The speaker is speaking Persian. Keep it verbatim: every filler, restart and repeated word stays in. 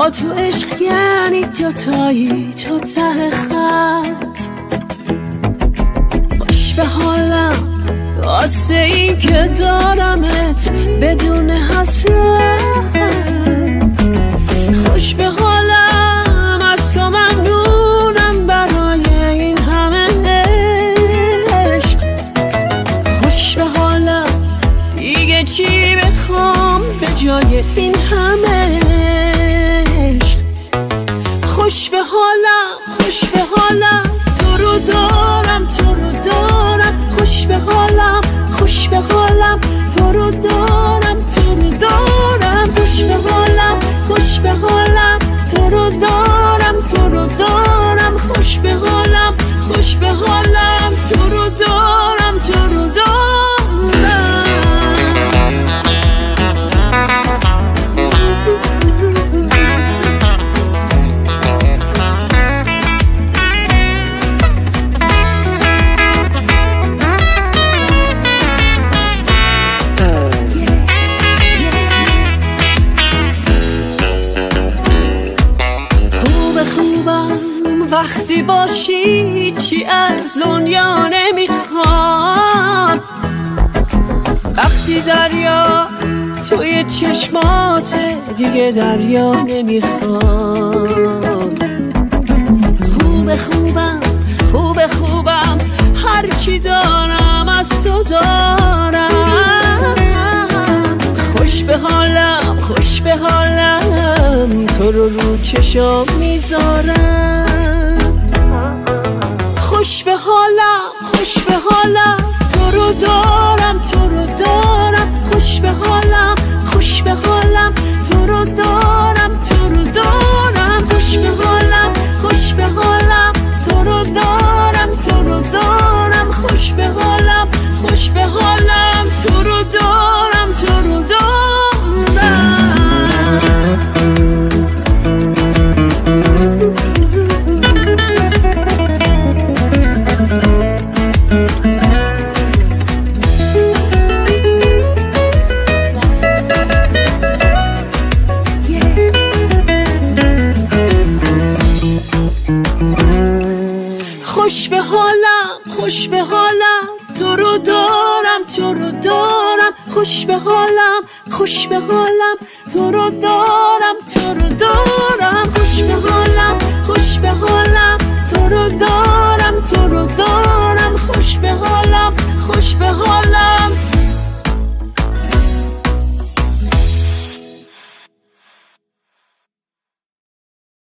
با تو عشق یعنی دوتایی تا ته خط. خوش به حالم واسه این که دارمت بدون حسرت. خوش به حالم از تو ممنونم برای این همه عشق. خوش به حالم دیگه چی بخوام به جای این همه عشق. خوش به حالم خوش به حالم تو رو دارم تو رو دارم. خوش به حالم خوش به حالم تو رو دارم تو رو دارم. خوش به حالم خوش به حالم تو رو دارم تو رو دارم. خوش به حالم خوش به حالم تو رو دارم تو رو دارم. وقتی باشی چی از دنیا نمیخوام. وقتی دریا توی چشمات دیگه دریا نمیخوام. خوب خوبم خوب خوبم هرچی دارم از تو دارم. خوش به حالم خوش به حالم تو رو رو چشام میذارم. خوش به حالم خوش به حالم تو رو دارم تو رو دارم. خوش به حالم خوش به حالم تو رو دارم تو رو دارم. خوش به حالم خوش به حالم تو رو دارم تو رو دارم. خوش به حالم خوش به حالم تو رو دارم تو رو دارم. خوش به حالم خوش به حالم تو رو دارم تو رو دارم. خوش به حالم خوش به حالم تو رو دارم تو رو دارم. خوش به حالم